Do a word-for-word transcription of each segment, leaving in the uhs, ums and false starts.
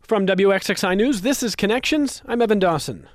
From W X X I News, this is Connections. I'm Evan Dawson.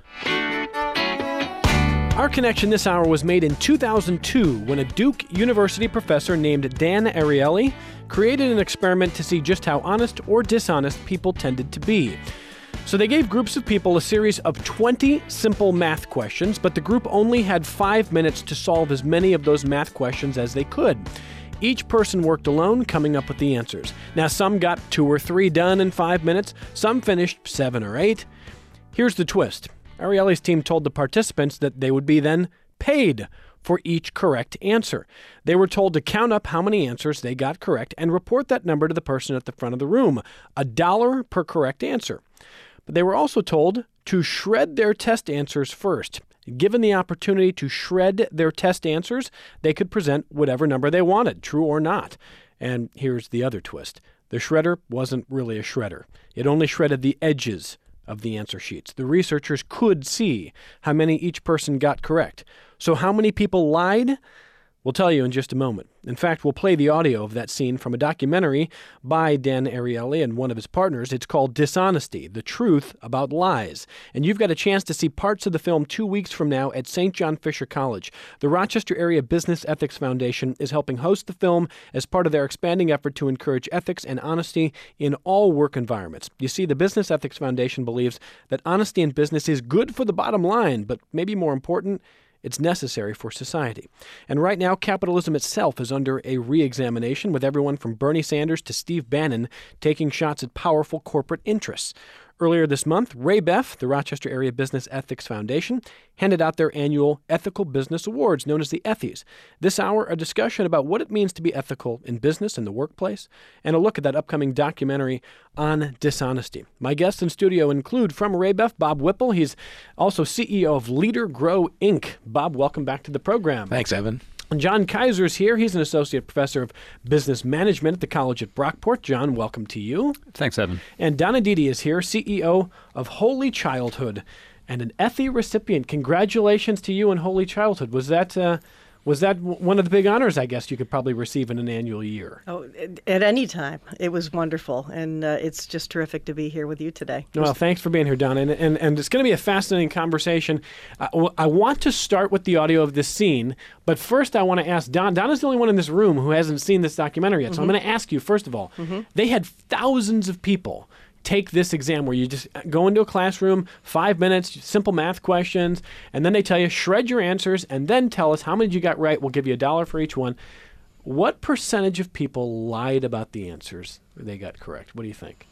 Our connection this hour was made in two thousand two when a Duke University professor named Dan Ariely created an experiment to see just how honest or dishonest people tended to be. So they gave groups of people a series of twenty simple math questions, but the group only had five minutes to solve as many of those math questions as they could. Each person worked alone, coming up with the answers. Now, some got two or three done in five minutes, some finished seven or eight. Here's the twist. Ariely's team told the participants that they would be then paid for each correct answer. They were told to count up how many answers they got correct and report that number to the person at the front of the room, a dollar per correct answer. But they were also told to shred their test answers first. Given the opportunity to shred their test answers, they could present whatever number they wanted, true or not. And here's the other twist. The shredder wasn't really a shredder. It only shredded the edges of the answer sheets. The researchers could see how many each person got correct. So how many people lied? We'll tell you in just a moment. In fact, we'll play the audio of that scene from a documentary by Dan Ariely and one of his partners. It's called Dishonesty, The Truth About Lies. And you've got a chance to see parts of the film two weeks from now at Saint John Fisher College. The Rochester Area Business Ethics Foundation is helping host the film as part of their expanding effort to encourage ethics and honesty in all work environments. You see, the Business Ethics Foundation believes that honesty in business is good for the bottom line, but maybe more important, it's necessary for society. And right now, capitalism itself is under a re-examination, with everyone from Bernie Sanders to Steve Bannon taking shots at powerful corporate interests. Earlier this month, Ray Beff, the Rochester Area Business Ethics Foundation, handed out their annual Ethical Business Awards, known as the Ethies. This hour, a discussion about what it means to be ethical in business and the workplace, and a look at that upcoming documentary on dishonesty. My guests in studio include, from Ray Beff, Bob Whipple. He's also C E O of Leader Grow, Incorporated. Bob, welcome back to the program. Thanks, Evan. John Kaiser's here. He's an associate professor of business management at the college at Brockport. John, welcome to you. Thanks, Evan. And Donna Didi is here, C E O of Holy Childhood and an Effie recipient. Congratulations to you on Holy Childhood. Was that uh, was that one of the big honors, I guess, you could probably receive in an annual year? Oh, at any time. It was wonderful, and uh, it's just terrific to be here with you today. Well, thanks for being here, Donna, and, and, and it's going to be a fascinating conversation. Uh, I want to start with the audio of this scene, but first I want to ask Don. Donna's the only one in this room who hasn't seen this documentary yet, so mm-hmm. I'm going to ask you, first of all, mm-hmm. they had thousands of people take this exam where you just go into a classroom, five minutes, simple math questions, and then they tell you, shred your answers, and then tell us how many you got right. We'll give you a dollar for each one. What percentage of people lied about the answers they got correct? What do you think?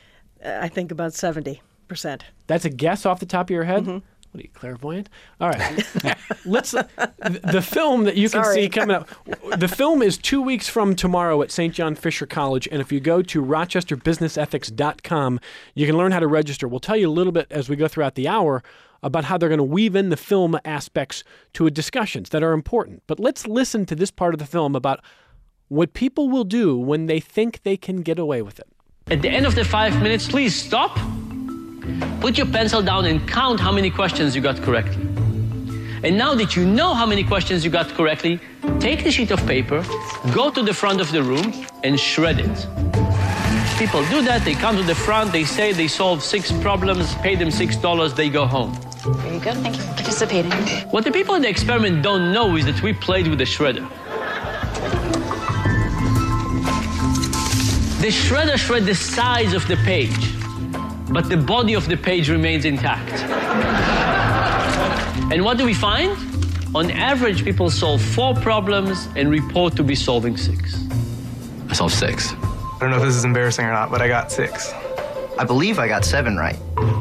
I think about seventy percent. That's a guess off the top of your head? Mm-hmm. What are you, clairvoyant? All right. Let's. Uh, the film that you can Sorry. see coming up, the film is two weeks from tomorrow at Saint John Fisher College, and if you go to rochester business ethics dot com, you can learn how to register. We'll tell you a little bit as we go throughout the hour about how they're going to weave in the film aspects to discussions that are important. But let's listen to this part of the film about what people will do when they think they can get away with it. At the end of the five minutes, please stop. Put your pencil down and count how many questions you got correctly. And now that you know how many questions you got correctly, take the sheet of paper, go to the front of the room, and shred it. People do that, they come to the front, they say they solved six problems, pay them six dollars, they go home. Very good, thank you for participating. What the people in the experiment don't know is that we played with the shredder. The shredder shred the size of the page, but the body of the page remains intact. And what do we find? On average, people solve four problems and report to be solving six. I solved six. I don't know if this is embarrassing or not, but I got six. I believe I got seven right.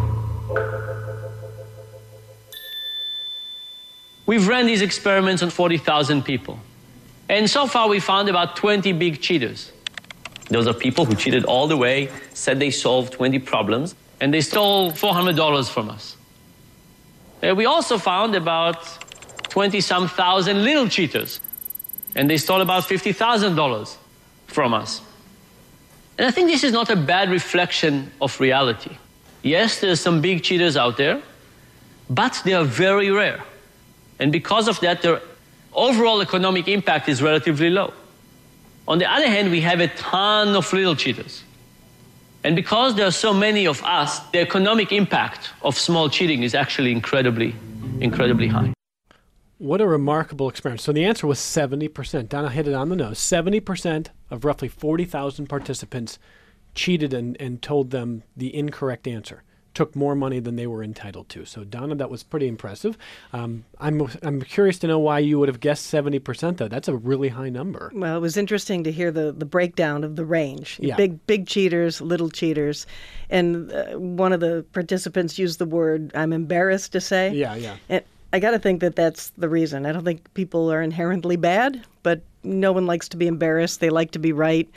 We've ran these experiments on forty thousand people. And so far, we found about twenty big cheaters. Those are people who cheated all the way, said they solved twenty problems, and they stole four hundred dollars from us. And we also found about twenty-some thousand little cheaters, and they stole about fifty thousand dollars from us. And I think this is not a bad reflection of reality. Yes, there's some big cheaters out there, but they are very rare. And because of that, their overall economic impact is relatively low. On the other hand, we have a ton of little cheaters. And because there are so many of us, the economic impact of small cheating is actually incredibly, incredibly high. What a remarkable experiment. So the answer was seventy percent. Donna hit it on the nose. seventy percent of roughly forty thousand participants cheated and, and told them the incorrect answer. Took more money than they were entitled to. So Donna, that was pretty impressive. Um, I'm I'm curious to know why you would have guessed seventy percent, though. That's a really high number. Well, it was interesting to hear the, the breakdown of the range. Yeah. Big big cheaters, little cheaters. And uh, one of the participants used the word, I'm embarrassed to say. Yeah, yeah. And I got to think that that's the reason. I don't think people are inherently bad, but no one likes to be embarrassed. They like to be right.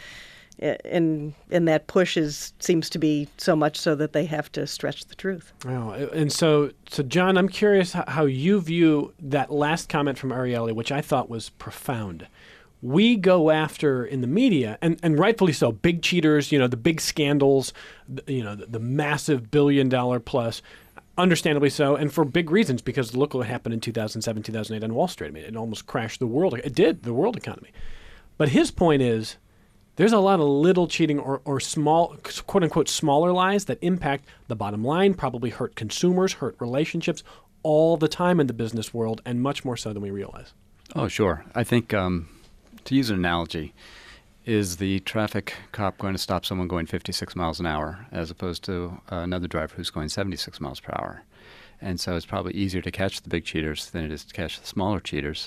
And and that push is seems to be so much so that they have to stretch the truth. Oh, and so, so John, I'm curious how, how you view that last comment from Ariely, which I thought was profound. We go after in the media, and, and rightfully so, big cheaters, you know, the big scandals, the, you know, the, the massive billion dollar plus. Understandably so, and for big reasons, because look what happened in two thousand seven, two thousand eight on Wall Street. I mean, it almost crashed the world. It did, the world economy. But his point is, there's a lot of little cheating or, or small, quote-unquote, smaller lies that impact the bottom line, probably hurt consumers, hurt relationships all the time in the business world, and much more so than we realize. Oh, sure. I think, um, to use an analogy, is the traffic cop going to stop someone going fifty-six miles an hour as opposed to uh, another driver who's going seventy-six miles per hour? And so it's probably easier to catch the big cheaters than it is to catch the smaller cheaters.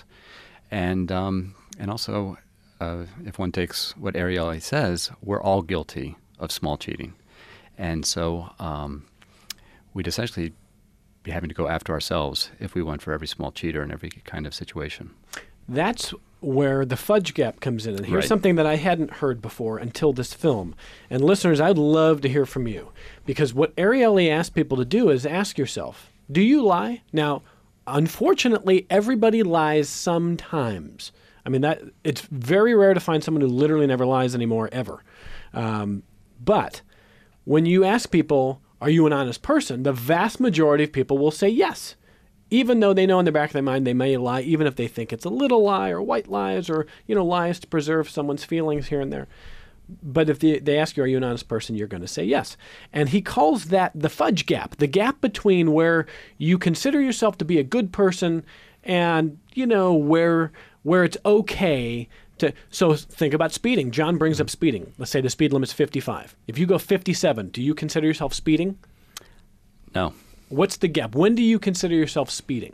And um, and also, uh, if one takes what Ariely says, we're all guilty of small cheating. And so um, we'd essentially be having to go after ourselves if we went for every small cheater in every kind of situation. That's where the fudge gap comes in. And here's Right. something that I hadn't heard before until this film. And listeners, I'd love to hear from you. Because what Ariely asked people to do is ask yourself, do you lie? Now, unfortunately, everybody lies sometimes. I mean, that it's very rare to find someone who literally never lies anymore, ever. Um, but when you ask people, are you an honest person? The vast majority of people will say yes. Even though they know in the back of their mind they may lie, even if they think it's a little lie or white lies or, you know, lies to preserve someone's feelings here and there. But if they, they ask you, are you an honest person, you're going to say yes. And he calls that the fudge gap, the gap between where you consider yourself to be a good person and, you know, where where it's okay to. So think about speeding. John brings up speeding. Let's say the speed limit's fifty-five. If you go fifty-seven, do you consider yourself speeding? No. What's the gap? When do you consider yourself speeding?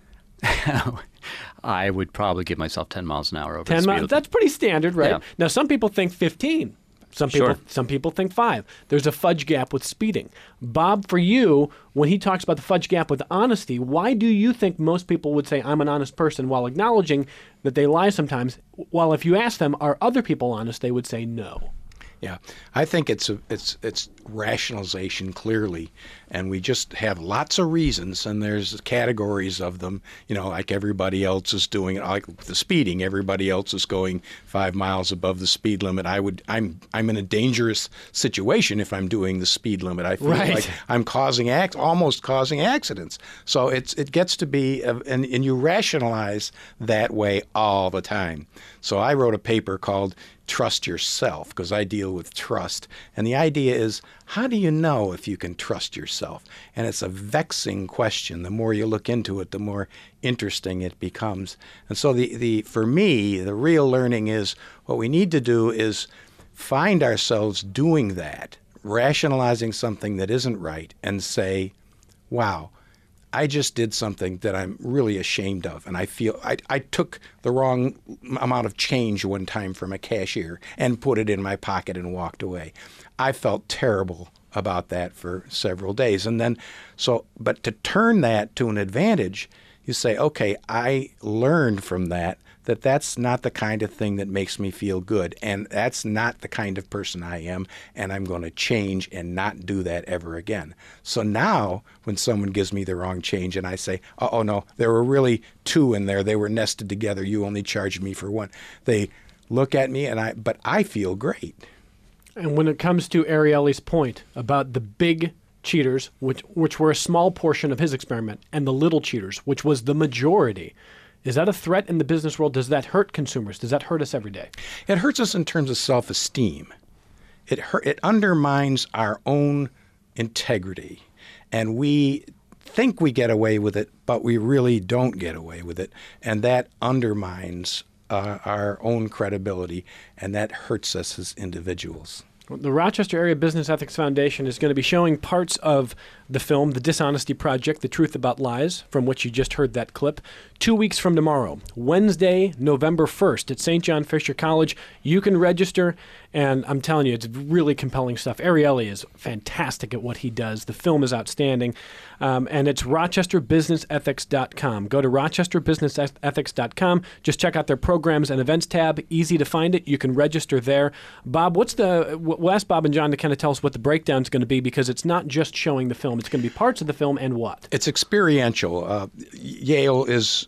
I would probably give myself ten miles an hour over ten the speed miles. limit. That's pretty standard, right? Yeah. Now, some people think fifteen. Some people, Sure. some people think five. There's a fudge gap with speeding. Bob, for you, when he talks about the fudge gap with honesty, why do you think most people would say, I'm an honest person, while acknowledging that they lie sometimes, while if you ask them, are other people honest, they would say no? Yeah, I think it's a, it's it's rationalization clearly, and we just have lots of reasons, and there's categories of them. You know, like everybody else is doing it, like the speeding. Everybody else is going five miles above the speed limit. I would, I'm, I'm in a dangerous situation if I'm doing the speed limit. I feel Right. like I'm causing act, almost causing accidents. So it's it gets to be, a, and and you rationalize that way all the time. So I wrote a paper called Trust Yourself, because I deal with trust. And the idea is, how do you know if you can trust yourself? And it's a vexing question. The more you look into it, the more interesting it becomes. And so the, the for me, the real learning is what we need to do is find ourselves doing that, rationalizing something that isn't right, and say, wow, I just did something that I'm really ashamed of, and I feel I, I took the wrong amount of change one time from a cashier and put it in my pocket and walked away. I felt terrible about that for several days. And then, so, but to turn that to an advantage, you say, okay, I learned from that that that's not the kind of thing that makes me feel good, and that's not the kind of person I am, and I'm going to change and not do that ever again. So now when someone gives me the wrong change and I say, oh, oh no, there were really two in there, they were nested together, you only charged me for one. They look at me and I, but I feel great. And when it comes to Ariely's point about the big cheaters, which which were a small portion of his experiment, and the little cheaters, which was the majority, is that a threat in the business world? Does that hurt consumers? Does that hurt us every day? It hurts us in terms of self-esteem. it hurt, it undermines our own integrity, and we think we get away with it, but we really don't get away with it, and that undermines uh, our own credibility, and that hurts us as individuals. The Rochester Area Business Ethics Foundation is going to be showing parts of the film, The Dishonesty Project, The Truth About Lies, from which you just heard that clip, two weeks from tomorrow, Wednesday, November first at Saint John Fisher College. You can register, and I'm telling you, it's really compelling stuff. Ariely is fantastic at what he does. The film is outstanding, um, and it's rochester business ethics dot com. Go to rochester business ethics dot com. Just check out their programs and events tab. Easy to find it. You can register there. Bob, what's the? We'll ask Bob and John to kind of tell us what the breakdown is going to be, because it's not just showing the film. It's going to be parts of the film and what? It's experiential. Uh, Yale is,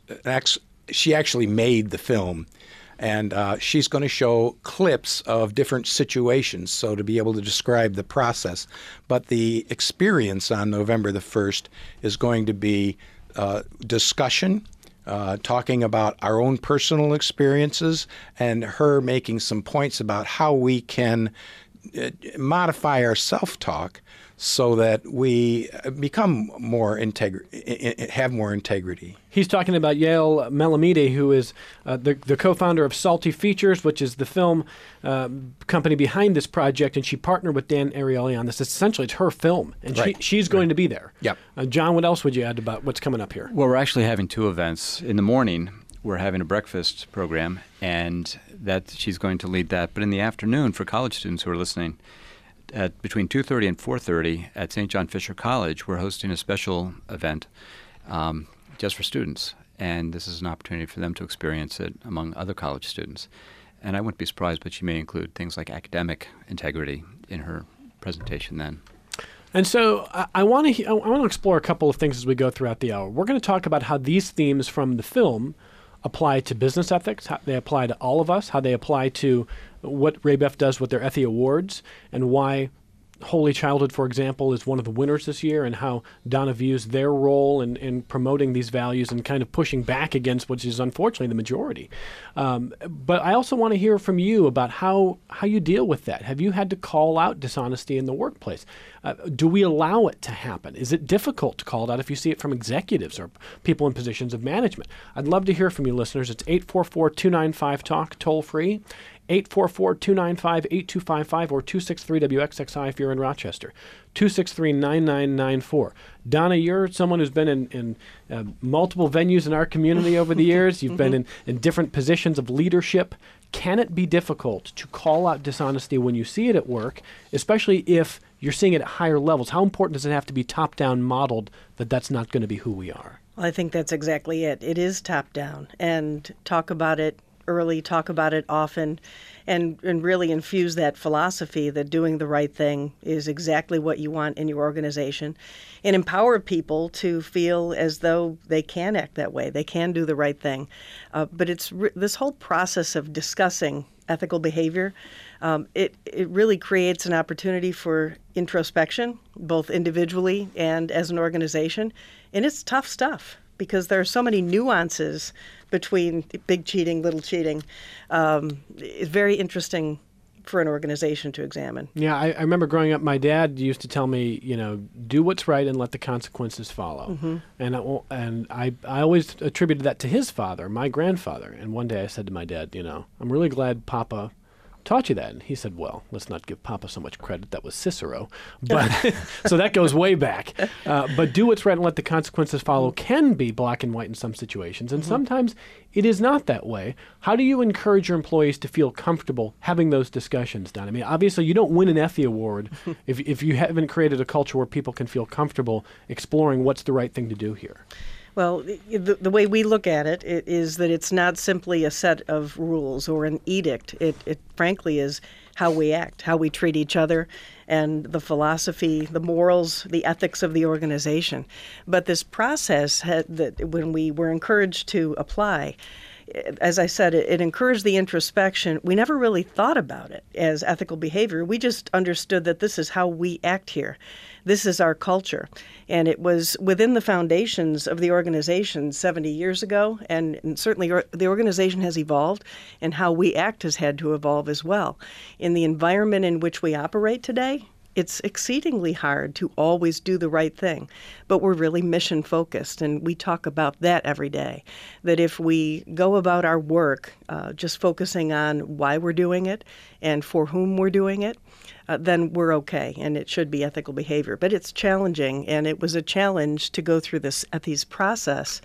she actually made the film, and uh, she's going to show clips of different situations, so to be able to describe the process. But the experience on November the first is going to be uh, discussion, Uh, talking about our own personal experiences, and her making some points about how we can uh, modify our self-talk so that we become more integri- have more integrity. He's talking about Yael Melamide, who is uh, the, the co-founder of Salty Features, which is the film uh, company behind this project, and she partnered with Dan Ariely on this. Essentially, it's her film, and right. she, she's going right. to be there. Yep. Uh, John, what else would you add about what's coming up here? Well, we're actually having two events. In the morning, we're having a breakfast program, and that she's going to lead that. But in the afternoon, for college students who are listening, at between two thirty and four thirty at Saint John Fisher College, we're hosting a special event um, just for students. And this is an opportunity for them to experience it among other college students. And I wouldn't be surprised, but she may include things like academic integrity in her presentation then. And so I, I want to I want to explore a couple of things as we go throughout the hour. We're going to talk about how these themes from the film apply to business ethics, how they apply to all of us, how they apply to what RABEF does with their Effie Awards, and why Holy Childhood, for example, is one of the winners this year, and how Donna views their role in, in promoting these values and kind of pushing back against what is unfortunately the majority. Um, but I also want to hear from you about how, how you deal with that. Have you had to call out dishonesty in the workplace? Uh, do we allow it to happen? Is it difficult to call it out if you see it from executives or people in positions of management? I'd love to hear from you, listeners. It's eight four four, two nine five, talk, toll free. eight four four, two nine five, eight two five five or two six three W X X I if you're in Rochester. two six three, nine nine nine four. Donna, you're someone who's been in, in uh, multiple venues in our community over the years. You've mm-hmm. been in, in different positions of leadership. Can it be difficult to call out dishonesty when you see it at work, especially if you're seeing it at higher levels? How important does it have to be top-down modeled that that's not going to be who we are? Well, I think that's exactly it. It is top-down, and talk about it early, talk about it often, and, and really infuse that philosophy that doing the right thing is exactly what you want in your organization, and empower people to feel as though they can act that way, they can do the right thing. Uh, but it's re- this whole process of discussing ethical behavior, um, it, it really creates an opportunity for introspection, both individually and as an organization, and it's tough stuff, because there are so many nuances between big cheating, little cheating. Um, it's very interesting for an organization to examine. Yeah, I, I remember growing up, my dad used to tell me, you know, do what's right and let the consequences follow. Mm-hmm. And, I, and I, I always attributed that to his father, my grandfather. And one day I said to my dad, you know, I'm really glad Papa taught you that. And he said, well, let's not give Papa so much credit. That was Cicero. But so that goes way back. Uh, but do what's right and let the consequences follow can be black and white in some situations. And mm-hmm. sometimes it is not that way. How do you encourage your employees to feel comfortable having those discussions, Don? I mean, obviously you don't win an Effie Award if, if you haven't created a culture where people can feel comfortable exploring what's the right thing to do here. Well, the, the way we look at it, it is that it's not simply a set of rules or an edict. It, it frankly is how we act, how we treat each other, and the philosophy, the morals, the ethics of the organization. But this process had, that when we were encouraged to apply, as I said, it, it encouraged the introspection. We never really thought about it as ethical behavior. We just understood that this is how we act here. This is our culture. And it was within the foundations of the organization seventy years ago, and, and certainly or, the organization has evolved, and how we act has had to evolve as well. In the environment in which we operate today, it's exceedingly hard to always do the right thing, but we're really mission focused, and we talk about that every day. That if we go about our work uh, just focusing on why we're doing it and for whom we're doing it, uh, then we're okay, and it should be ethical behavior. But it's challenging, and it was a challenge to go through this ethics process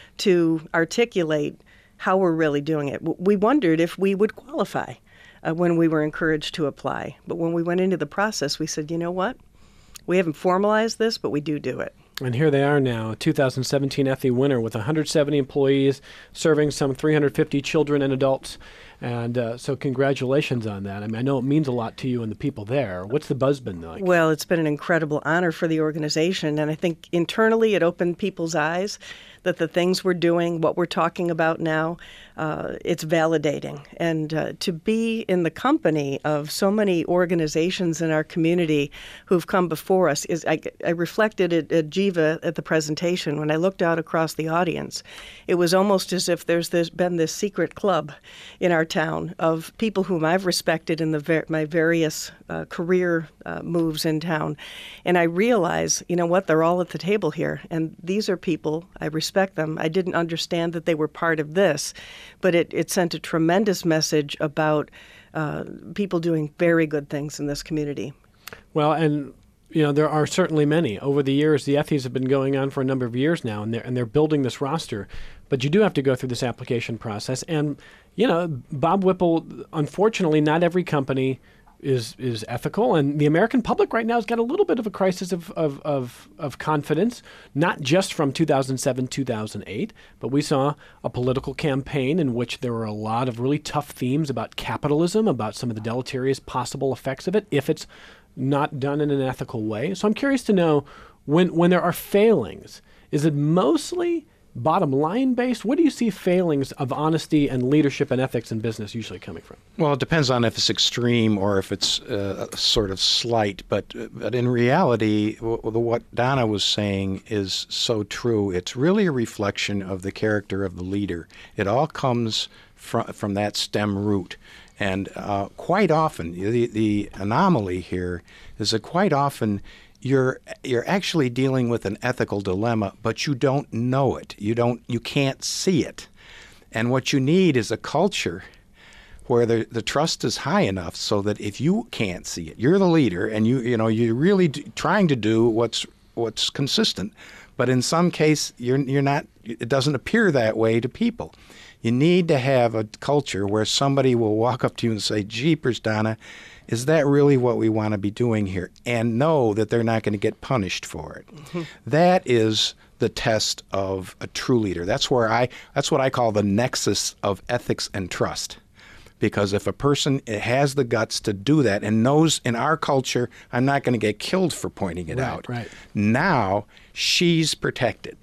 to articulate how we're really doing it. We wondered if we would qualify Uh, when we were encouraged to apply. But when we went into the process, we said, you know what? We haven't formalized this, but we do do it. And here they are now, two thousand seventeen Effie winner with one hundred seventy employees, serving some three hundred fifty children and adults. And uh, so congratulations on that. I mean, I know it means a lot to you and the people there. What's the buzz been like? Well, it's been an incredible honor for the organization. And I think internally it opened people's eyes that the things we're doing, what we're talking about now, uh, it's validating. And uh, to be in the company of so many organizations in our community who've come before us is, I, I reflected it at Jiva at the presentation. When I looked out across the audience, it was almost as if there's this, been this secret club in our town of people whom I've respected in the ver- my various uh, career uh, moves in town. And I realize, you know what, they're all at the table here. And these are people, I respect them. I didn't understand that they were part of this, but it, it sent a tremendous message about uh, people doing very good things in this community. Well, and you know, there are certainly many. Over the years, the Effies have been going on for a number of years now, and they're, and they're building this roster. But you do have to go through this application process. And, you know, Bob Whipple, unfortunately, not every company is is ethical. And the American public right now has got a little bit of a crisis of, of, of, of confidence, not just from two thousand seven, two thousand eight, but we saw a political campaign in which there were a lot of really tough themes about capitalism, about some of the deleterious possible effects of it if it's not done in an ethical way. So I'm curious to know, when when there are failings, is it mostly bottom line based? Where do you see failings of honesty and leadership and ethics in business usually coming from? Well, it depends on if it's extreme or if it's uh, sort of slight. But but in reality, w- what Donna was saying is so true. It's really a reflection of the character of the leader. It all comes from from that stem root. And uh, quite often, the the anomaly here is that quite often you're you're actually dealing with an ethical dilemma, but you don't know it. You don't you can't see it. And what you need is a culture where the the trust is high enough so that if you can't see it, you're the leader, and you you know you're really d- trying to do what's what's consistent, but in some case you're you're not. It doesn't appear that way to people. You need to have a culture where somebody will walk up to you and say, "Jeepers, Donna, is that really what we want to be doing here?" And know that they're not going to get punished for it. Mm-hmm. That is the test of a true leader. That's where I. That's what I call the nexus of ethics and trust. Because if a person has the guts to do that and knows in our culture, I'm not going to get killed for pointing it right, out. Right. Now she's protected.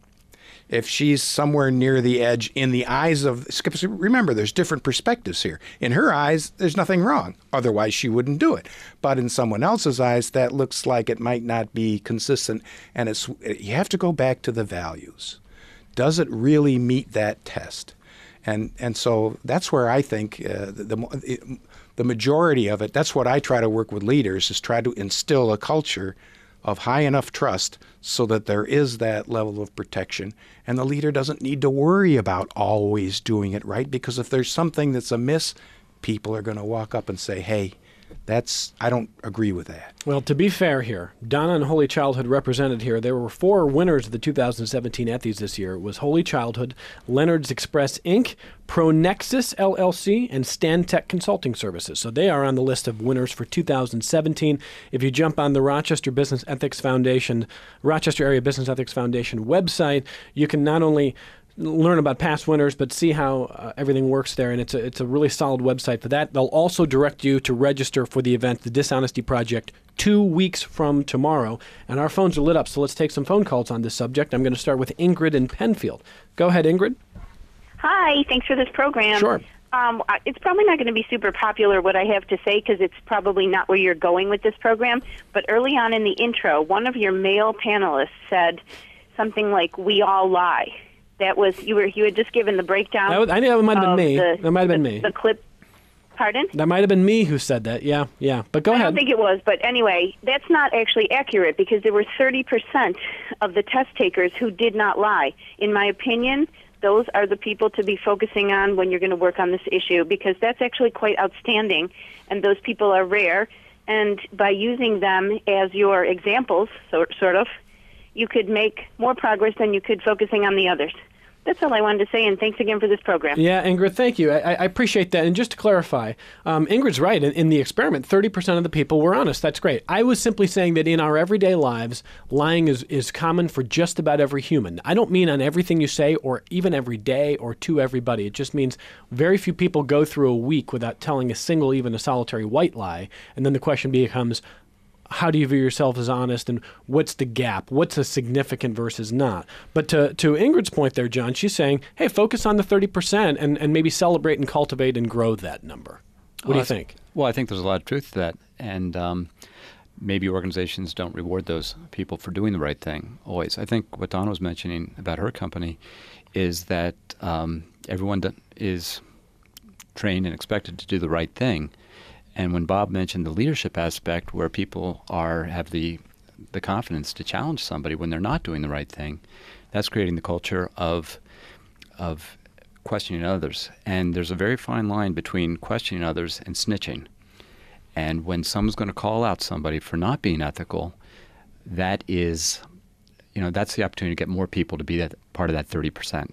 If she's somewhere near the edge in the eyes of, remember, there's different perspectives here. In her eyes, there's nothing wrong. Otherwise, she wouldn't do it. But in someone else's eyes, that looks like it might not be consistent. And it's you have to go back to the values. Does it really meet that test? And and so that's where I think uh, the, the the majority of it, that's what I try to work with leaders, is try to instill a culture of high enough trust so that there is that level of protection, and the leader doesn't need to worry about always doing it right, because if there's something that's amiss, people are going to walk up and say, hey, that's I don't agree with that. Well, to be fair here, Donna and Holy Childhood represented here. There were four winners of the two thousand seventeen Ethies this year. It was Holy Childhood, Leonard's Express Incorporated, ProNexus L L C, and Stantec Consulting Services. So they are on the list of winners for two thousand seventeen. If you jump on the Rochester Business Ethics Foundation, Rochester Area Business Ethics Foundation website, you can not only learn about past winners, but see how uh, everything works there. And it's a, it's a really solid website for that. They'll also direct you to register for the event, the Dishonesty Project, two weeks from tomorrow. And our phones are lit up, so let's take some phone calls on this subject. I'm going to start with Ingrid in Penfield. Go ahead, Ingrid. Hi, thanks for this program. Sure. Um, I- it's probably not going to be super popular what I have to say because it's probably not where you're going with this program. But early on in the intro, one of your male panelists said something like, "We all lie." That was you were you had just given the breakdown. That was, I think that might have been of me. The, that might have been the, me. The clip. Pardon? That might have been me who said that. Yeah, yeah. But go I ahead. don't think it was, but anyway, that's not actually accurate because there were thirty percent of the test takers who did not lie. In my opinion, those are the people to be focusing on when you're going to work on this issue because that's actually quite outstanding, and those people are rare. And by using them as your examples, so, sort of, you could make more progress than you could focusing on the others. That's all I wanted to say, and thanks again for this program. Yeah, Ingrid, thank you. I, I appreciate that. And just to clarify, um, Ingrid's right. In, in the experiment, thirty percent of the people were honest. That's great. I was simply saying that in our everyday lives, lying is, is common for just about every human. I don't mean on everything you say or even every day or to everybody. It just means very few people go through a week without telling a single, even a solitary white lie. And then the question becomes, how do you view yourself as honest, and what's the gap? What's a significant versus not? But to, to Ingrid's point there, John, she's saying, hey, focus on the thirty percent and, and maybe celebrate and cultivate and grow that number. What well, do you think? Well, I think there's a lot of truth to that. And um, maybe organizations don't reward those people for doing the right thing always. I think what Donna was mentioning about her company is that um, everyone is trained and expected to do the right thing. And when Bob mentioned the leadership aspect where people are have the the confidence to challenge somebody when they're not doing the right thing, that's creating the culture of of questioning others. And there's a very fine line between questioning others and snitching. And when someone's going to call out somebody for not being ethical, that is, you know, that's the opportunity to get more people to be that part of that thirty percent.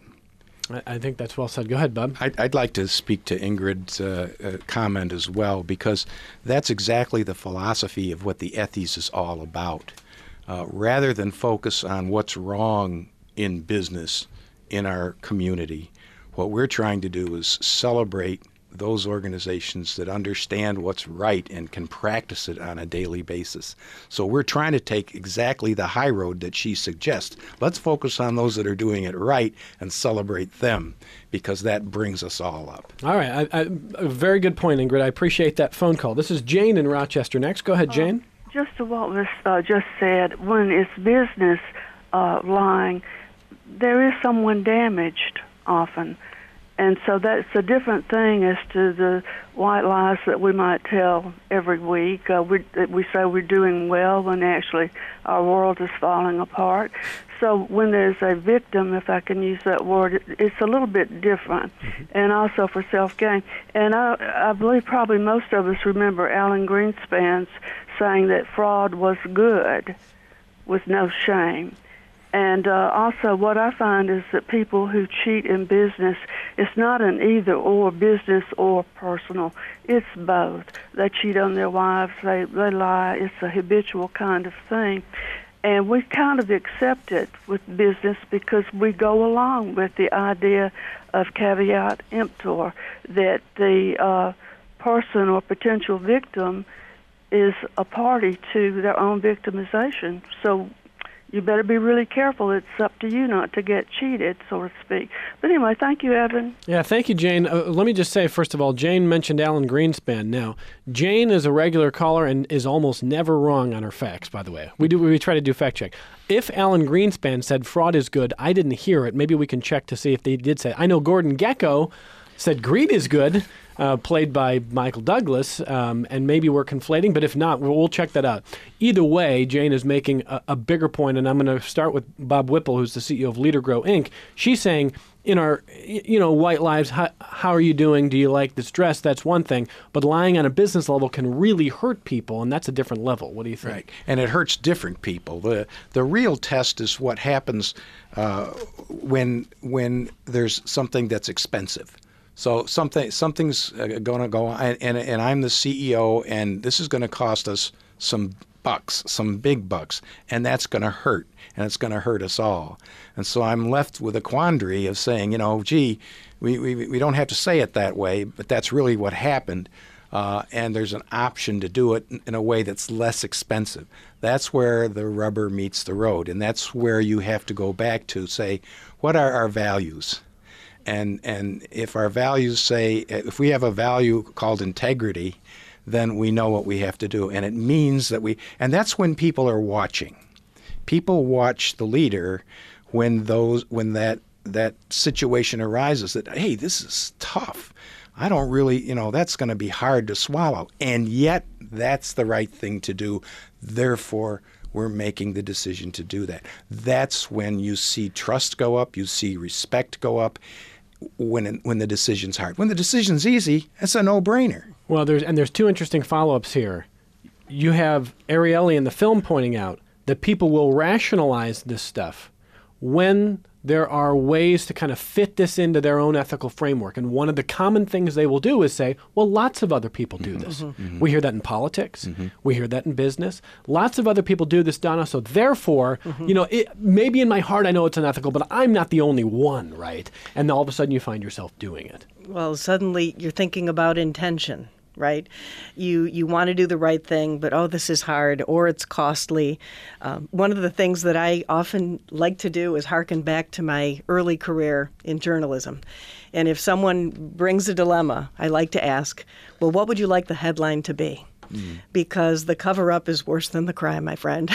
I think that's well said. Go ahead, Bob. I'd, I'd like to speak to Ingrid's uh, uh, comment as well, because that's exactly the philosophy of what the Ethies is all about. Uh, rather than focus on what's wrong in business in our community, what we're trying to do is celebrate those organizations that understand what's right and can practice it on a daily basis. So we're trying to take exactly the high road that she suggests. Let's focus on those that are doing it right and celebrate them, because that brings us all up. All right. I, I, a very good point, Ingrid. I appreciate that phone call. This is Jane in Rochester next. Go ahead, Jane. Uh, just to what was uh, just said, when it's business uh, lying, there is someone damaged often. And so that's a different thing as to the white lies that we might tell every week. Uh, we, we say we're doing well when actually our world is falling apart. So when there's a victim, if I can use that word, it's a little bit different, mm-hmm. and also for self-gain. And I, I believe probably most of us remember Alan Greenspan's saying that fraud was good with no shame. And uh, also what I find is that people who cheat in business, it's not an either-or, business or personal. It's both. They cheat on their wives, they, they lie. It's a habitual kind of thing. And we kind of accept it with business because we go along with the idea of caveat emptor, that the uh, person or potential victim is a party to their own victimization. So you better be really careful. It's up to you not to get cheated, so to speak. But anyway, thank you, Evan. Yeah, thank you, Jane. Uh, let me just say, first of all, Jane mentioned Alan Greenspan. Now, Jane is a regular caller and is almost never wrong on her facts, by the way. We do we try to do fact check. If Alan Greenspan said fraud is good, I didn't hear it. Maybe we can check to see if they did say it. I know Gordon Gekko said greed is good, uh, played by Michael Douglas, um, and maybe we're conflating, but if not, we'll, we'll check that out. Either way, Jane is making a, a bigger point, and I'm going to start with Bob Whipple, who's the C E O of Leader Grow Incorporated. She's saying, in our, you know, white lives, how, how are you doing? Do you like this dress? That's one thing. But lying on a business level can really hurt people, and that's a different level. What do you think? Right. And it hurts different people. The the real test is what happens uh, when when there's something that's expensive. So something something's going to go on, and, and, and I'm the C E O, and this is going to cost us some bucks, some big bucks, and that's going to hurt, and it's going to hurt us all. And so I'm left with a quandary of saying, you know, gee, we, we, we don't have to say it that way, but that's really what happened, uh, and there's an option to do it in, in a way that's less expensive. That's where the rubber meets the road, and that's where you have to go back to say, what are our values? And and if our values say, if we have a value called integrity, then we know what we have to do. And it means that we, and that's when people are watching. People watch the leader when those, when that, that situation arises that, hey, this is tough. I don't really, you know, that's going to be hard to swallow. And yet that's the right thing to do. Therefore, we're making the decision to do that. That's when you see trust go up, you see respect go up, when when the decision's hard. When the decision's easy, it's a no-brainer. Well, there's and there's two interesting follow-ups here. You have Ariely in the film pointing out that people will rationalize this stuff when there are ways to kind of fit this into their own ethical framework. And one of the common things they will do is say, well, lots of other people do this. Mm-hmm. Mm-hmm. We hear that in politics. Mm-hmm. We hear that in business. Lots of other people do this, Donna. So therefore, mm-hmm. you know, it, maybe in my heart I know it's unethical, but I'm not the only one, right? And all of a sudden you find yourself doing it. Well, suddenly you're thinking about intention. Right? You you want to do the right thing, but oh, this is hard or it's costly. Um, one of the things that I often like to do is hearken back to my early career in journalism. And if someone brings a dilemma, I like to ask, well, what would you like the headline to be? Mm. Because the cover-up is worse than the crime, my friend.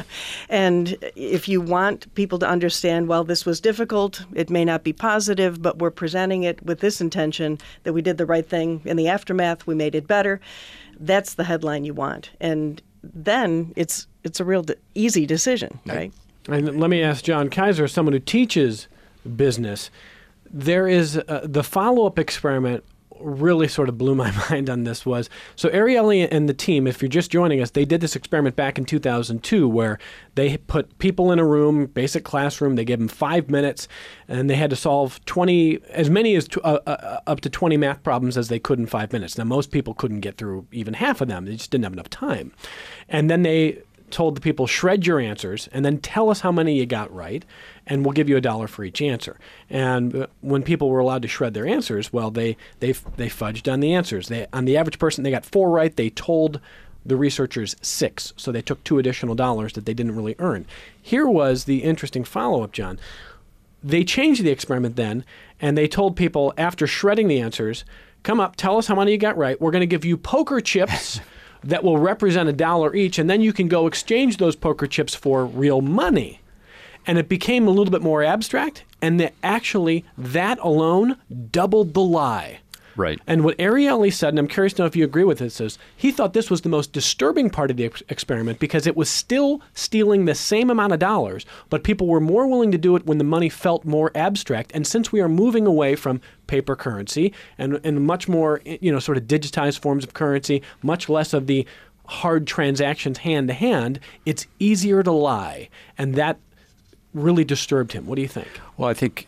And if you want people to understand, well, this was difficult, it may not be positive, but we're presenting it with this intention that we did the right thing in the aftermath, we made it better, that's the headline you want. And then it's it's a real de- easy decision, right? And let me ask John Kaiser, someone who teaches business, there is uh, the follow-up experiment really sort of blew my mind on this was, so Ariely and the team, if you're just joining us, they did this experiment back in two thousand two where they put people in a room, basic classroom, they gave them five minutes, and they had to solve twenty, as many as t- uh, uh, up to twenty math problems as they could in five minutes. Now, most people couldn't get through even half of them. They just didn't have enough time. And then they told the people, shred your answers and then tell us how many you got right, and we'll give you a dollar for each answer. And when people were allowed to shred their answers, well, they they they fudged on the answers. They, on the average person, they got four right. They told the researchers six, so they took two additional dollars that they didn't really earn. Here was the interesting follow-up, John. They changed the experiment then, and they told people after shredding the answers, come up, tell us how many you got right. We're going to give you poker chips that will represent a dollar each, and then you can go exchange those poker chips for real money. And it became a little bit more abstract, and that actually, that alone doubled the lie. Right. And what Ariely said, and I'm curious to know if you agree with this, is he thought this was the most disturbing part of the ex- experiment because it was still stealing the same amount of dollars, but people were more willing to do it when the money felt more abstract. And since we are moving away from paper currency and, and much more, you know, sort of digitized forms of currency, much less of the hard transactions hand to hand, it's easier to lie. And that really disturbed him. What do you think? Well, I think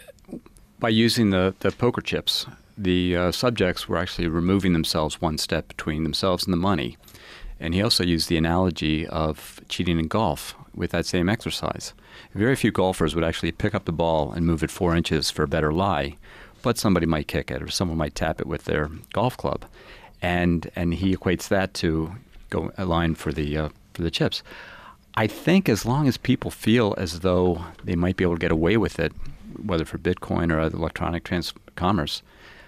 by using the, the poker chips, the uh, subjects were actually removing themselves one step between themselves and the money. And he also used the analogy of cheating in golf with that same exercise. Very few golfers would actually pick up the ball and move it four inches for a better lie, but somebody might kick it or someone might tap it with their golf club. And and he equates that to go a line for the uh, for the chips. I think as long as people feel as though they might be able to get away with it, whether for Bitcoin or other electronic trans- commerce,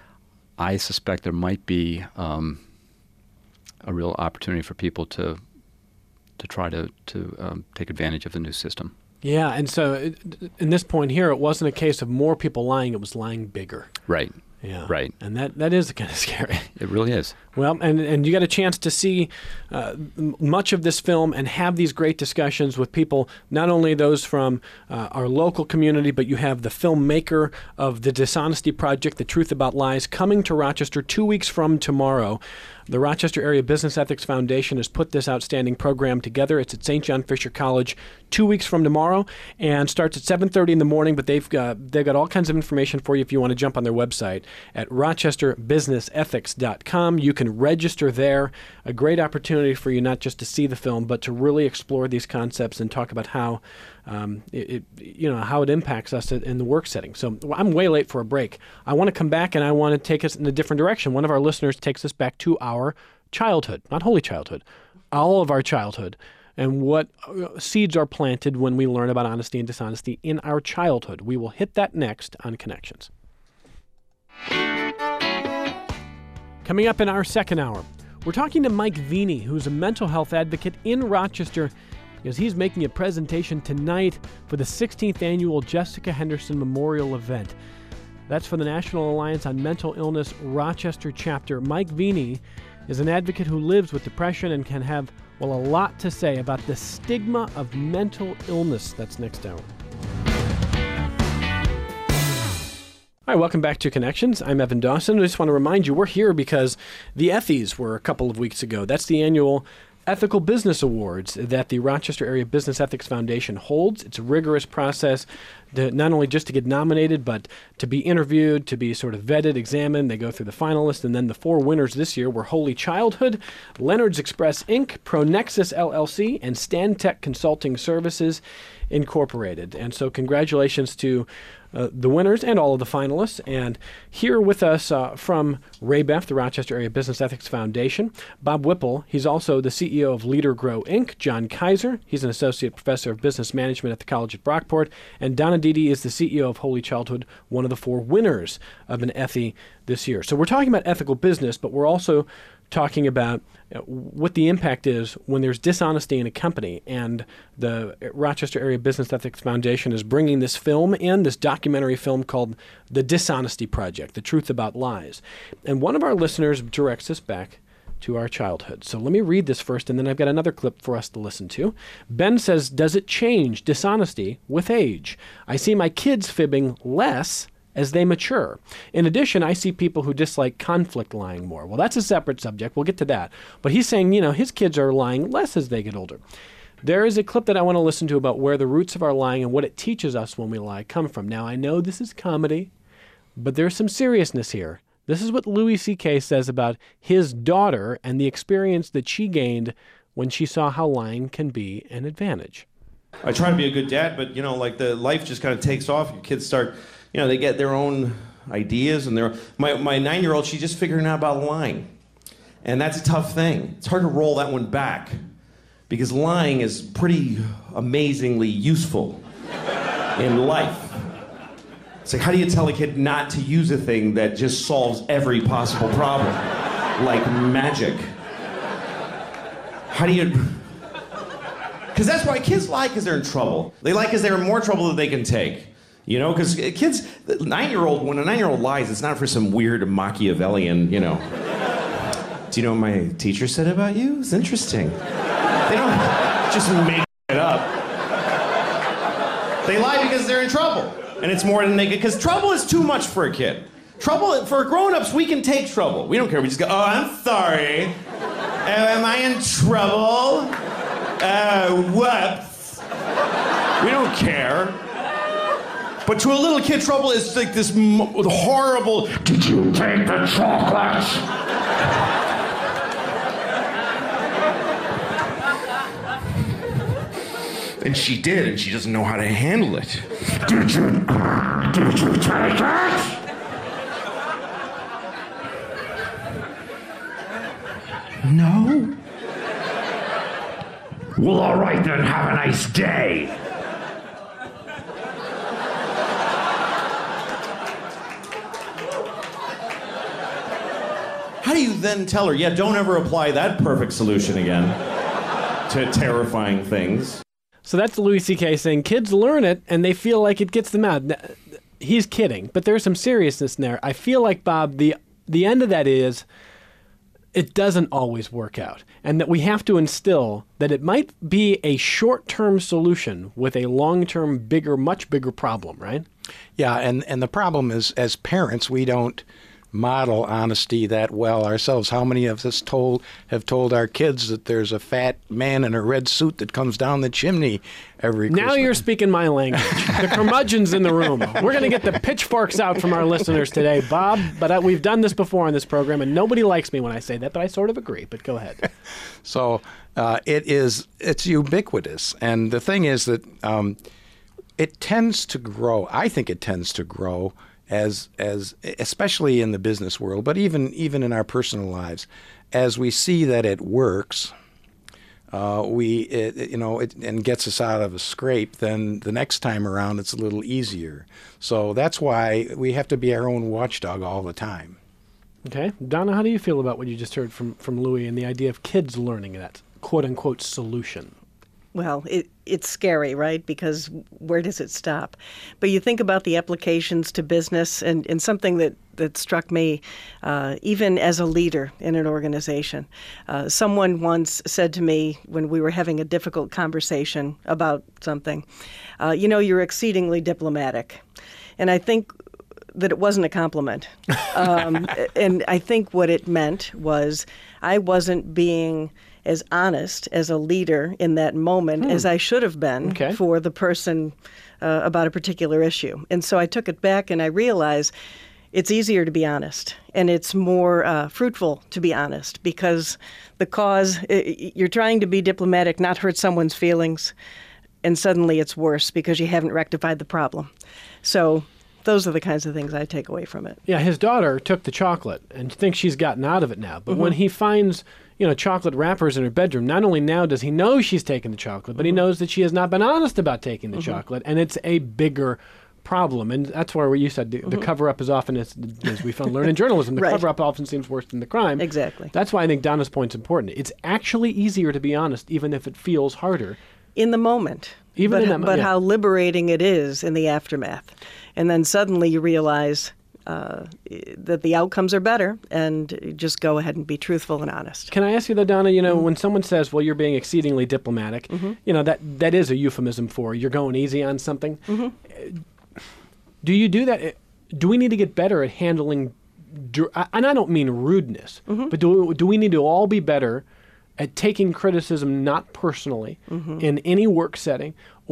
I suspect there might be um, a real opportunity for people to to try to, to um, take advantage of the new system. Yeah, and so it, in this point here, it wasn't a case of more people lying, it was lying bigger. Right. Yeah. Right. And that, that is kind of scary. It really is. Well, and, and you got a chance to see uh, much of this film and have these great discussions with people, not only those from uh, our local community, but you have the filmmaker of The Dishonesty Project, The Truth About Lies, coming to Rochester two weeks from tomorrow. The Rochester Area Business Ethics Foundation has put this outstanding program together. It's at Saint John Fisher College two weeks from tomorrow and starts at seven thirty in the morning, but they've got, they've got all kinds of information for you if you want to jump on their website at rochester business ethics dot com. You can register there. A great opportunity for you not just to see the film, but to really explore these concepts and talk about how um, it, it, you know, how it impacts us in the work setting. So I'm way late for a break. I want to come back and I want to take us in a different direction. One of our listeners takes us back to our childhood, not holy childhood, all of our childhood, and what seeds are planted when we learn about honesty and dishonesty in our childhood. We will hit that next on Connections. Coming up in our second hour, we're talking to Mike Veny, who's a mental health advocate in Rochester, because he's making a presentation tonight for the sixteenth annual Jessica Henderson Memorial Event. That's for the National Alliance on Mental Illness Rochester chapter. Mike Veny is an advocate who lives with depression and can have, well, a lot to say about the stigma of mental illness. That's next hour. Hi, welcome back to Connections. I'm Evan Dawson. I just want to remind you, we're here because the Ethies were a couple of weeks ago. That's the annual Ethical Business Awards that the Rochester Area Business Ethics Foundation holds. It's a rigorous process, to, not only just to get nominated, but to be interviewed, to be sort of vetted, examined. They go through the finalists, and then the four winners this year were Holy Childhood, Leonard's Express Incorporated, ProNexus L L C, and Stantec Consulting Services Incorporated. And so congratulations to Uh, the winners and all of the finalists. And here with us uh, from R A B E F, the Rochester Area Business Ethics Foundation, Bob Whipple. He's also the C E O of Leader Grow Incorporated. John Kaiser, he's an associate professor of business management at the College at Brockport. And Donna Dede is the C E O of Holy Childhood, one of the four winners of an Ethie this year. So we're talking about ethical business, but we're also talking about what the impact is when there's dishonesty in a company. And the Rochester Area Business Ethics Foundation is bringing this film in, this documentary film called The Dishonesty Project, The Truth About Lies. And one of our listeners directs us back to our childhood. So let me read this first, and then I've got another clip for us to listen to. Ben says, does it change, dishonesty, with age? I see my kids fibbing less as they mature. In addition, I see people who dislike conflict lying more. Well, that's a separate subject. We'll get to that. But he's saying, you know, his kids are lying less as they get older. There is a clip that I want to listen to about where the roots of our lying and what it teaches us when we lie come from. Now, I know this is comedy, but there's some seriousness here. This is what Louis C K says about his daughter and the experience that she gained when she saw how lying can be an advantage. I try to be a good dad, but, you know, like the life just kind of takes off. Your kids start, you know, they get their own ideas, and their my my nine-year-old, she's just figuring out about lying, and that's a tough thing. It's hard to roll that one back, because lying is pretty amazingly useful in life. It's like, how do you tell a kid not to use a thing that just solves every possible problem, like magic? How do you? Because that's why kids lie, because they're in trouble. They lie because they're in more trouble than they can take. You know, because kids, nine-year-old, when a nine-year-old lies, it's not for some weird Machiavellian, you know. Do you know what my teacher said about you? It's interesting. They don't just make it up. They lie because they're in trouble. And it's more than they can, because trouble is too much for a kid. Trouble, for grown-ups, we can take trouble. We don't care. We just go, oh, I'm sorry. Uh, am I in trouble? Uh, whoops. We don't care. But to a little kid, trouble is like this m- horrible, did you take the chocolate? And she did, and she doesn't know how to handle it. Did you, did you take it? No. Well, all right then, have a nice day. How do you then tell her, yeah, don't ever apply that perfect solution again to terrifying things? So that's Louis C K saying kids learn it and they feel like it gets them out. He's kidding, but there's some seriousness in there. I feel like, Bob, the the end of that is it doesn't always work out, and that we have to instill that it might be a short-term solution with a long-term, bigger, much bigger problem, right? Yeah, and, and the problem is, as parents, we don't model honesty that well ourselves. How many of us told have told our kids that there's a fat man in a red suit that comes down the chimney every Christmas? Now you're speaking my language. The curmudgeons in the room. We're going to get the pitchforks out from our listeners today, Bob, but uh, we've done this before on this program, and nobody likes me when I say that, but I sort of agree. But go ahead. So uh, it is, it's ubiquitous. And the thing is that um, it tends to grow. I think it tends to grow as as especially in the business world, but even even in our personal lives, as we see that it works, uh, we it, you know it and gets us out of a scrape. Then the next time around, it's a little easier. So that's why we have to be our own watchdog all the time. Okay. Donna, how do you feel about what you just heard from, from Louis and the idea of kids learning that quote-unquote solution? Well, it, it's scary, right? Because where does it stop? But you think about the applications to business, and, and something that, that struck me, uh, even as a leader in an organization. Uh, someone once said to me when we were having a difficult conversation about something, uh, you know, you're exceedingly diplomatic. And I think that it wasn't a compliment. Um, and I think what it meant was I wasn't being as honest as a leader in that moment hmm. as I should have been okay. for the person uh, about a particular issue. And so I took it back and I realized it's easier to be honest, and it's more uh, fruitful to be honest, because the cause, you're trying to be diplomatic, not hurt someone's feelings, and suddenly it's worse because you haven't rectified the problem. So those are the kinds of things I take away from it. Yeah, his daughter took the chocolate and thinks she's gotten out of it now. But mm-hmm. when he finds, you know, chocolate wrappers in her bedroom, not only now does he know she's taken the chocolate, but mm-hmm. he knows that she has not been honest about taking the mm-hmm. chocolate, and it's a bigger problem. And that's where you said the, mm-hmm. the cover-up is often, as, as we found, learn in journalism, the right. cover-up often seems worse than the crime. Exactly. That's why I think Donna's point's important. It's actually easier to be honest, even if it feels harder. In the moment. Even but, in that moment, But yeah. how liberating it is in the aftermath. And then suddenly you realize uh, that the outcomes are better, and just go ahead and be truthful and honest. Can I ask you though, Donna, you know, mm-hmm. when someone says, well, you're being exceedingly diplomatic, mm-hmm. you know, that, that is a euphemism for you're going easy on something. Mm-hmm. Do you do that? Do we need to get better at handling, and I don't mean rudeness, mm-hmm. but do, do we need to all be better at taking criticism not personally mm-hmm. in any work setting,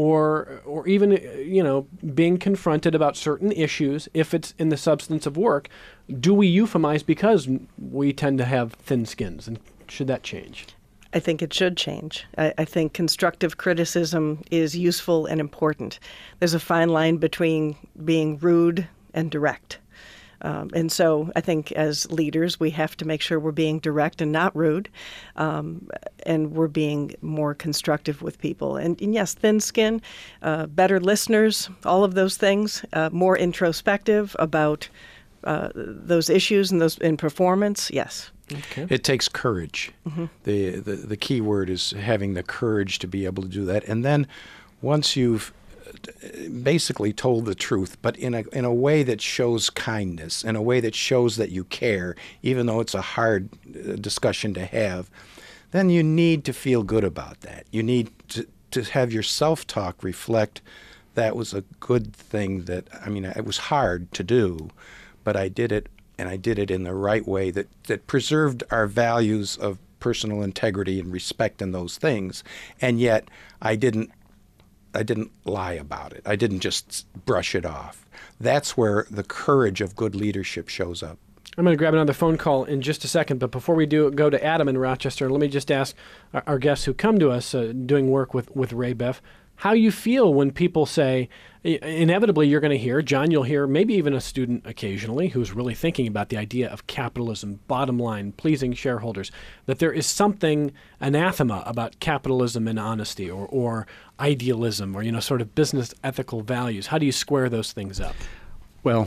or or even, you know, being confronted about certain issues if it's in the substance of work? Do we euphemize because we tend to have thin skins, and should that change? I think it should change. I, I think constructive criticism is useful and important. There's a fine line between being rude and direct. Um, and so I think as leaders, we have to make sure we're being direct and not rude, um, and we're being more constructive with people. And, and yes, thin skin, uh, better listeners, all of those things, uh, more introspective about uh, those issues and those in performance, yes. Okay. It takes courage. Mm-hmm. The, the the key word is having the courage to be able to do that. And then once you've basically told the truth, but in a in a way that shows kindness, in a way that shows that you care, even though it's a hard discussion to have, then you need to feel good about that. You need to, to have your self-talk reflect that was a good thing that, I mean, it was hard to do, but I did it, and I did it in the right way that, that preserved our values of personal integrity and respect and those things, and yet I didn't I didn't lie about it. I didn't just brush it off. That's where the courage of good leadership shows up. I'm going to grab another phone call in just a second, but before we do go to Adam in Rochester, let me just ask our, our guests who come to us uh, doing work with, with Ray Beff, how you feel when people say, inevitably you're going to hear, John, you'll hear maybe even a student occasionally who's really thinking about the idea of capitalism, bottom line, pleasing shareholders, that there is something anathema about capitalism and honesty, or, or idealism, or, you know, sort of business ethical values. How do you square those things up? Well,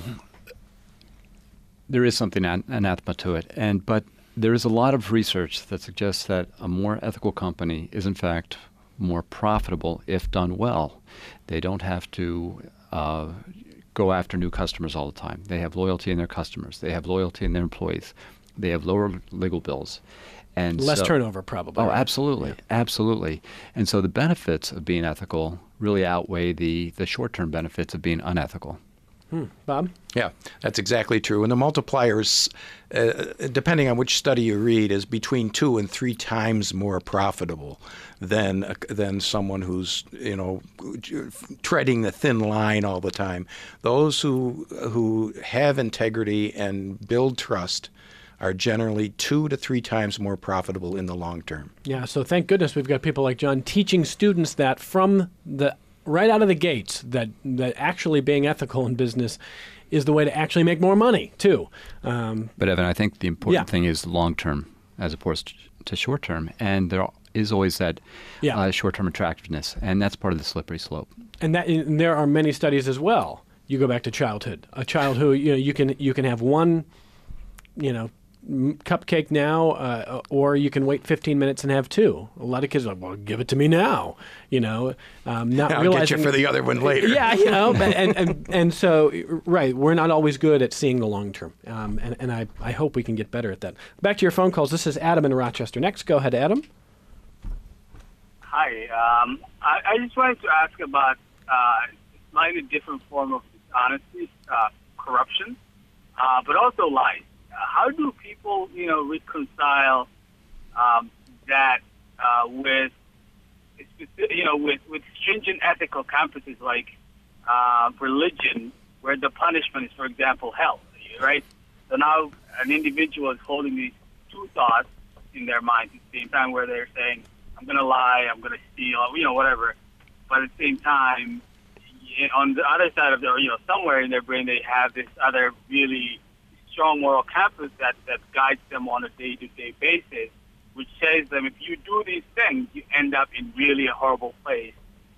there is something an- anathema to it, and but there is a lot of research that suggests that a more ethical company is in fact more profitable if done well. They don't have to uh, go after new customers all the time. They have loyalty in their customers. They have loyalty in their employees. They have lower legal bills. And less so, turnover, probably. Oh, right? absolutely. Yeah. Absolutely. And so the benefits of being ethical really outweigh the, the short-term benefits of being unethical. Hmm. Bob? Yeah, that's exactly true. And the multipliers, uh, depending on which study you read, is between two and three times more profitable than uh, than someone who's, you know, treading the thin line all the time. Those who who have integrity and build trust are generally two to three times more profitable in the long term. Yeah, so thank goodness we've got people like John teaching students that from the right out of the gates, that that actually being ethical in business is the way to actually make more money, too. Um, but, Evan, I think the important yeah. thing is long-term as opposed to short-term. And there is always that yeah. uh, short-term attractiveness, and that's part of the slippery slope. And, that, and there are many studies as well. You go back to childhood. A child who, you know, you can you can have one, you know, m- cupcake now, uh, or you can wait fifteen minutes and have two. A lot of kids are like, well, give it to me now, you know, um, not I'll realizing get you for the other one later. Yeah, you know, but, and, and and so right, we're not always good at seeing the long term, um, and and I I hope we can get better at that. Back to your phone calls. This is Adam in Rochester. Next, go ahead, Adam. Hi, um, I, I just wanted to ask about uh, a slightly different form of dishonesty, uh, corruption, uh, but also lies. Uh, how do people, you know, reconcile um, that uh, with, you know, with, with stringent ethical campuses like uh, religion, where the punishment is, for example, hell, right? So now an individual is holding these two thoughts in their mind at the same time, where they're saying, I'm going to lie, I'm going to steal, you know, whatever. But at the same time, on the other side of their, you know, somewhere in their brain, they have this other really strong moral compass that, that guides them on a day-to-day basis, which says them, if you do these things, you end up in really a horrible place.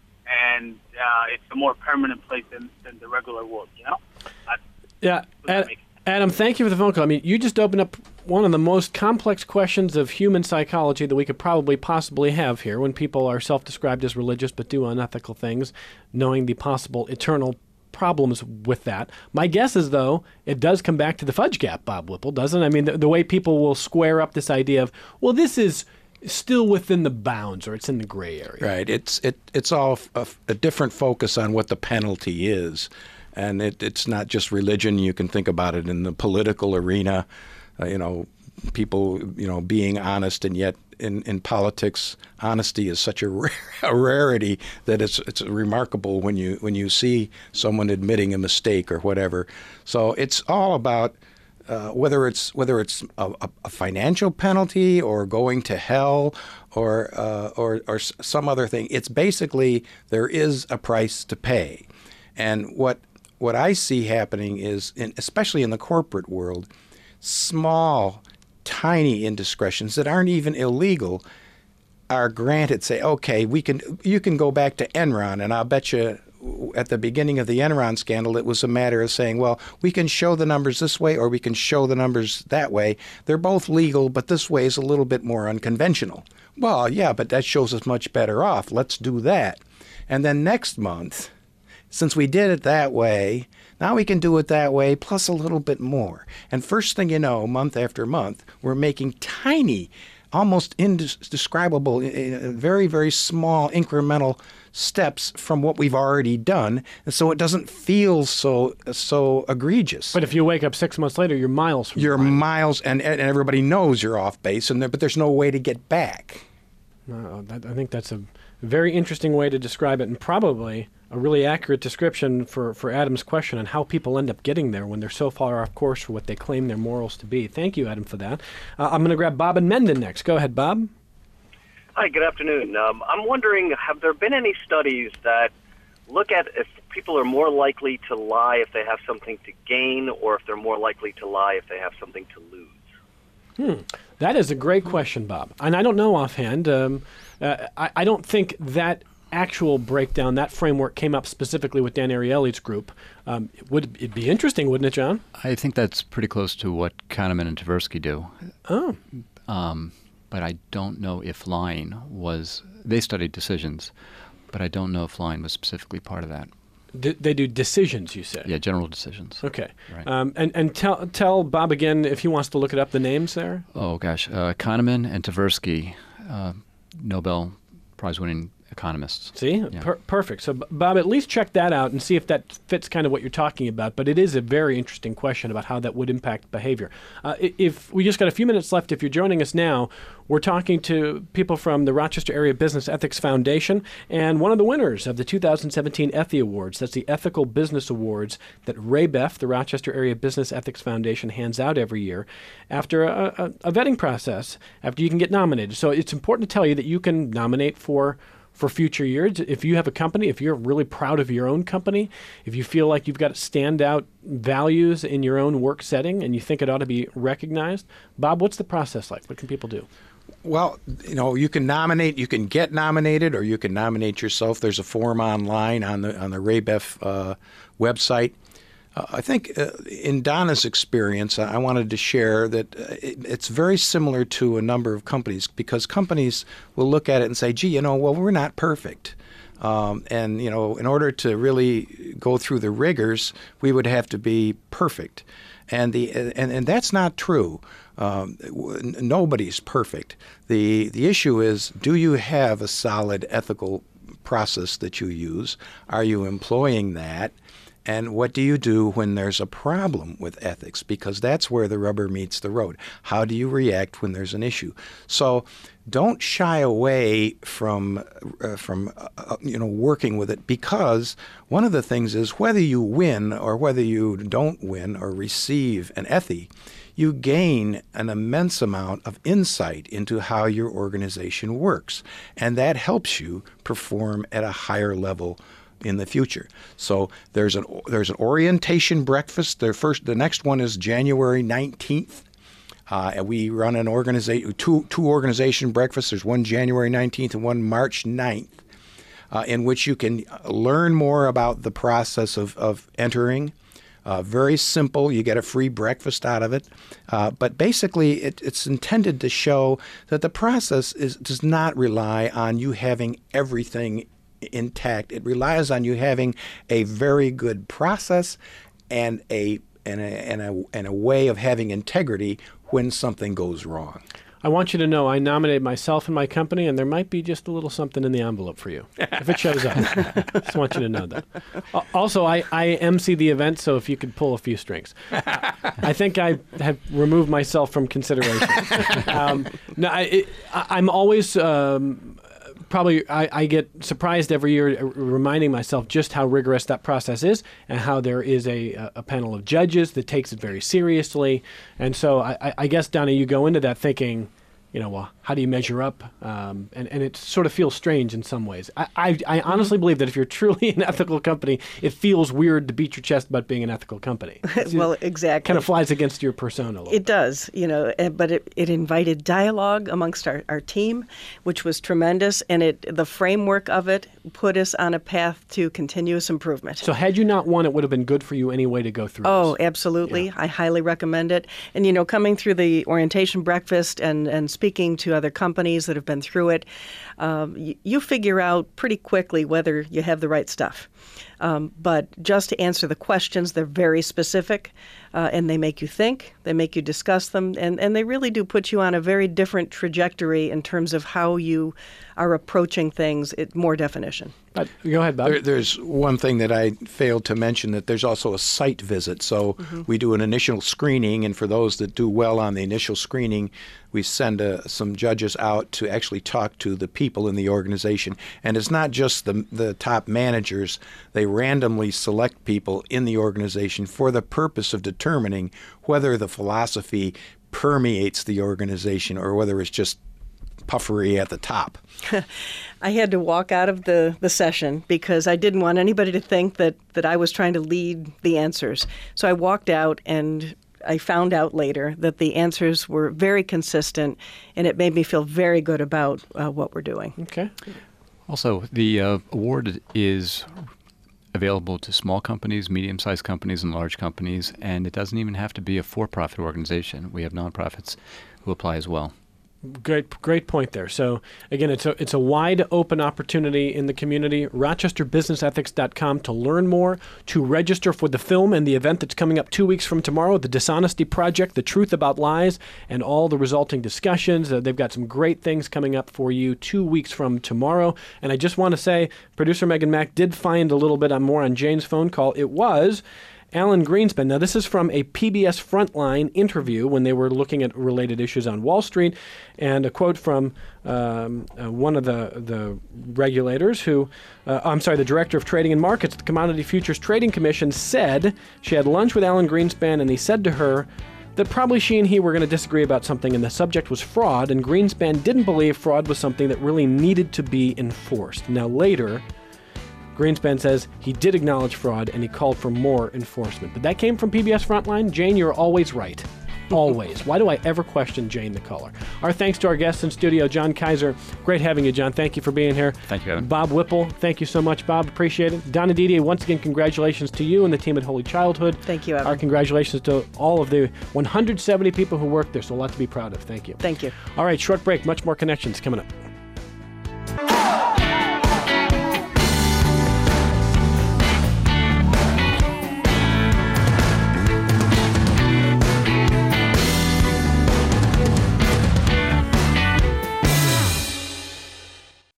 And uh, it's a more permanent place than, than the regular world, you know? That's, Yeah, Ad, Adam, thank you for the phone call. I mean, you just opened up one of the most complex questions of human psychology that we could probably possibly have here when people are self-described as religious but do unethical things, knowing the possible eternal problems with that. My guess is, though, it does come back to the fudge gap, Bob Whipple, doesn't it? I mean, the, the way people will square up this idea of, well, this is still within the bounds, or it's in the gray area. Right. It's it it's all a, a different focus on what the penalty is. And it, it's not just religion. You can think about it in the political arena, uh, you know, people, you know, being honest. And yet in, in politics, honesty is such a, rare, a rarity that it's it's remarkable when you when you see someone admitting a mistake or whatever. So it's all about uh, whether it's whether it's a, a financial penalty or going to hell or, uh, or or some other thing. It's basically there is a price to pay. And what What I see happening is, in, especially in the corporate world, small, tiny indiscretions that aren't even illegal are granted. Say, okay, we can. You can go back to Enron, and I'll bet you at the beginning of the Enron scandal, it was a matter of saying, well, we can show the numbers this way or we can show the numbers that way. They're both legal, but this way is a little bit more unconventional. Well, yeah, but that shows us much better off. Let's do that. And then next month, since we did it that way, now we can do it that way, plus a little bit more. And first thing you know, month after month, we're making tiny, almost indescribable, very, very small incremental steps from what we've already done. And so it doesn't feel so so egregious. But if you wake up six months later, you're miles from You're the line. miles, and, and everybody knows you're off base, and there, but there's no way to get back. No, that, I think that's a very interesting way to describe it, and probably a really accurate description for, for Adam's question on how people end up getting there when they're so far off course for what they claim their morals to be. Thank you, Adam, for that. Uh, I'm going to grab Bob in Mendon next. Go ahead, Bob. Hi, good afternoon. Um, I'm wondering, have there been any studies that look at if people are more likely to lie if they have something to gain or if they're more likely to lie if they have something to lose? Hmm. That is a great question, Bob. And I don't know offhand. Um, uh, I, I don't think that actual breakdown, that framework came up specifically with Dan Ariely's group. Um, it would it'd be interesting, wouldn't it, John? I think that's pretty close to what Kahneman and Tversky do. Oh. Um, but I don't know if lying was, they studied decisions, but I don't know if lying was specifically part of that. D- they do decisions, you say? Yeah, general decisions. Okay. Right. Um, and and tell tell Bob again, if he wants to look it up, the names there? Oh, gosh. Uh, Kahneman and Tversky, uh, Nobel Prize-winning economists. See? Yeah. Per- perfect. So, B- Bob, at least check that out and see if that fits kind of what you're talking about. But it is a very interesting question about how that would impact behavior. Uh, if we just got a few minutes left, if you're joining us now, we're talking to people from the Rochester Area Business Ethics Foundation and one of the winners of the two thousand seventeen Ethy Awards. That's the Ethical Business Awards that R A B E F, the Rochester Area Business Ethics Foundation, hands out every year after a, a, a vetting process, after you can get nominated. So it's important to tell you that you can nominate for for future years. If you have a company, if you're really proud of your own company, if you feel like you've got standout values in your own work setting and you think it ought to be recognized, Bob, what's the process like? What can people do? Well, you know, you can nominate, you can get nominated, or you can nominate yourself. There's a form online on the on the R A B E F uh, website. Uh, I think uh, in Donna's experience, I wanted to share that uh, it, it's very similar to a number of companies, because companies will look at it and say, gee, you know, well, we're not perfect. Um, and, you know, in order to really go through the rigors, we would have to be perfect. And the and, and that's not true. Um, nobody's perfect. The the issue is, do you have a solid ethical process that you use? Are you employing that? And what do you do when there's a problem with ethics? Because that's where the rubber meets the road. How do you react when there's an issue? So don't shy away from uh, from uh, you know working with it, because one of the things is, whether you win or whether you don't win or receive an ethy, you gain an immense amount of insight into how your organization works, and that helps you perform at a higher level in the future. So there's an there's an orientation breakfast. The first, the next one is January nineteenth. Uh, and we run an organization, two, two organization breakfasts. There's one January nineteenth and one March ninth, uh, in which you can learn more about the process of, of entering. Uh, very simple. You get a free breakfast out of it. Uh, but basically, it, it's intended to show that the process is, does not rely on you having everything intact. It relies on you having a very good process and a and a, and a, and a way of having integrity when something goes wrong. I want you to know I nominated myself and my company, and there might be just a little something in the envelope for you if it shows up. Just want you to know that. Uh, also, I, I emcee the event, so if you could pull a few strings. I think I have removed myself from consideration. um, no, I, it, I, I'm always... Um, Probably I, I get surprised every year reminding myself just how rigorous that process is, and how there is a, a panel of judges that takes it very seriously. And so I, I guess, Donna, you go into that thinking, you know, well, how do you measure up? Um, and, and it sort of feels strange in some ways. I, I, I honestly believe that if you're truly an ethical company, it feels weird to beat your chest about being an ethical company. Well, exactly. Kind of flies against your persona a little It does, you know, eh, but it, it invited dialogue amongst our, our team, which was tremendous, and it the framework of it put us on a path to continuous improvement. So had you not won, it would have been good for you anyway to go through Oh, this. absolutely. Yeah. I highly recommend it. And, you know, coming through the orientation breakfast and, and speaking to other companies that have been through it, um, you, you figure out pretty quickly whether you have the right stuff. Um, but just to answer the questions, they're very specific, uh, and they make you think, they make you discuss them, and, and they really do put you on a very different trajectory in terms of how you are approaching things, it, more definition. Uh, go ahead, Bob. There, there's one thing that I failed to mention, that there's also a site visit. So mm-hmm. we do an initial screening, and for those that do well on the initial screening, we send uh, some judges out to actually talk to the people in the organization. And it's not just the, the top managers. They randomly select people in the organization for the purpose of determining whether the philosophy permeates the organization or whether it's just puffery at the top. I had to walk out of the, the session because I didn't want anybody to think that, that I was trying to lead the answers. So I walked out, and I found out later that the answers were very consistent, and it made me feel very good about uh, what we're doing. Okay. Also, the uh, award is available to small companies, medium-sized companies, and large companies, and it doesn't even have to be a for-profit organization. We have nonprofits who apply as well. Great, great point there. So again, it's a it's a wide open opportunity in the community. Rochester Business Ethics dot com to learn more, to register for the film and the event that's coming up two weeks from tomorrow, The Dishonesty Project, The Truth About Lies, and all the resulting discussions. Uh, they've got some great things coming up for you two weeks from tomorrow. And I just want to say, producer Megan Mack did find a little bit more on Jane's phone call. It was Alan Greenspan. Now, this is from a P B S Frontline interview when they were looking at related issues on Wall Street, and a quote from um, uh, one of the, the regulators who, uh, I'm sorry, the Director of Trading and Markets at the Commodity Futures Trading Commission said she had lunch with Alan Greenspan, and he said to her that probably she and he were going to disagree about something, and the subject was fraud, and Greenspan didn't believe fraud was something that really needed to be enforced. Now, later, Greenspan says he did acknowledge fraud and he called for more enforcement. But that came from P B S Frontline. Jane, you're always right. Always. Why do I ever question Jane the caller? Our thanks to our guests in studio, John Kaiser. Great having you, John. Thank you for being here. Thank you, Evan. Bob Whipple, thank you so much, Bob. Appreciate it. Donna Didier, once again, congratulations to you and the team at Holy Childhood. Thank you, Evan. Our congratulations to all of the one hundred seventy people who work there, so a lot to be proud of. Thank you. Thank you. All right, short break. Much more Connections coming up.